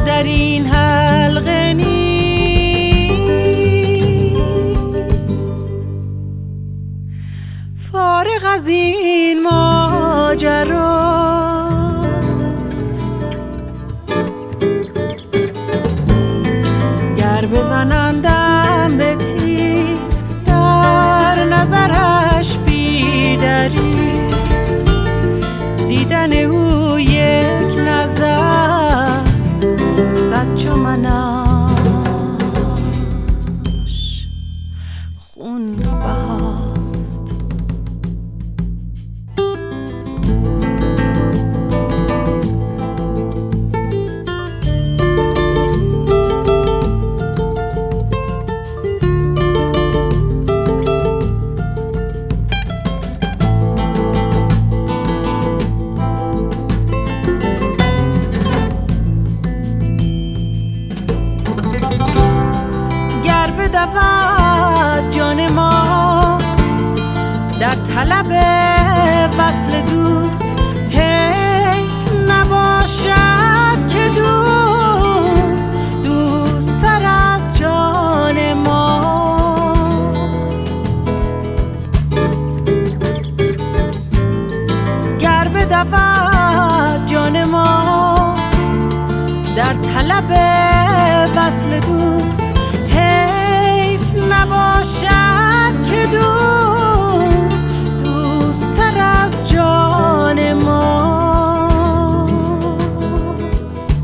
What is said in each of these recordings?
در این حلقه نیست. فارغ از این ماجراست، گر بزنندم به تیر در نظرش بی‌دری، دیدن او یک نظر صد چو منش خون بهاست. بدود جان ما در طلب وصل دوست، حیف نباشد که دوست دوست‌تر از جان ماست. گر بدود جان ما در طلب وصل دوست، نباشد که دوست دوست‌تر از جان ماست.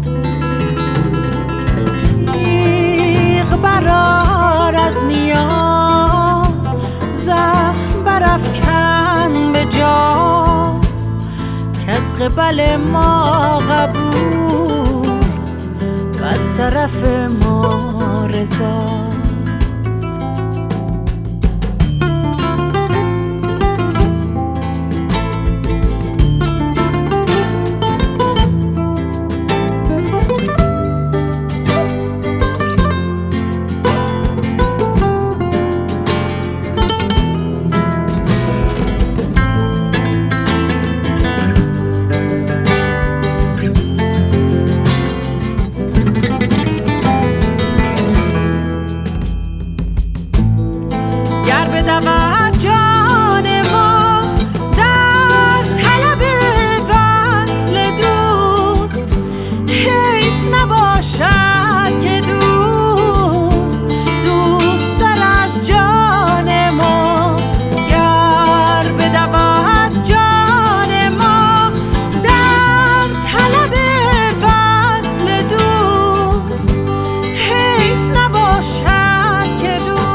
تیغ برآر از نیا، زهر برافکن به جا، کز قبل ما قبول و از طرف ما رضا. گر بدود جان ما در طلب وصل دوست، حیف نباشد که دوست دوست‌تر از جان ماست. گر بدود جان ما در طلب وصل دوست، حیف نباشد که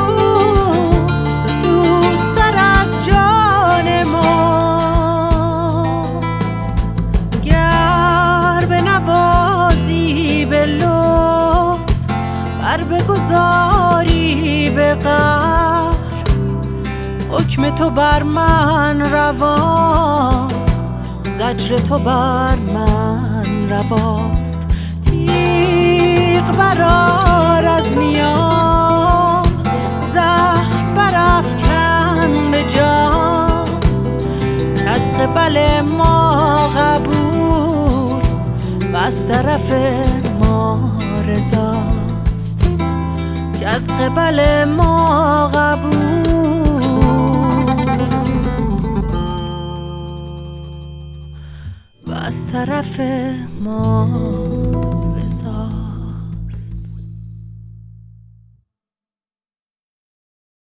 بگذاری به قهر، حکم تو بر من روا، زجر تو بر من رواست. تیغ برآر از نیام، زهر برافکن به جان، از قبل ما قبول و از طرف ما رضاست. که از قبل ما قبول و از طرف ما رضا.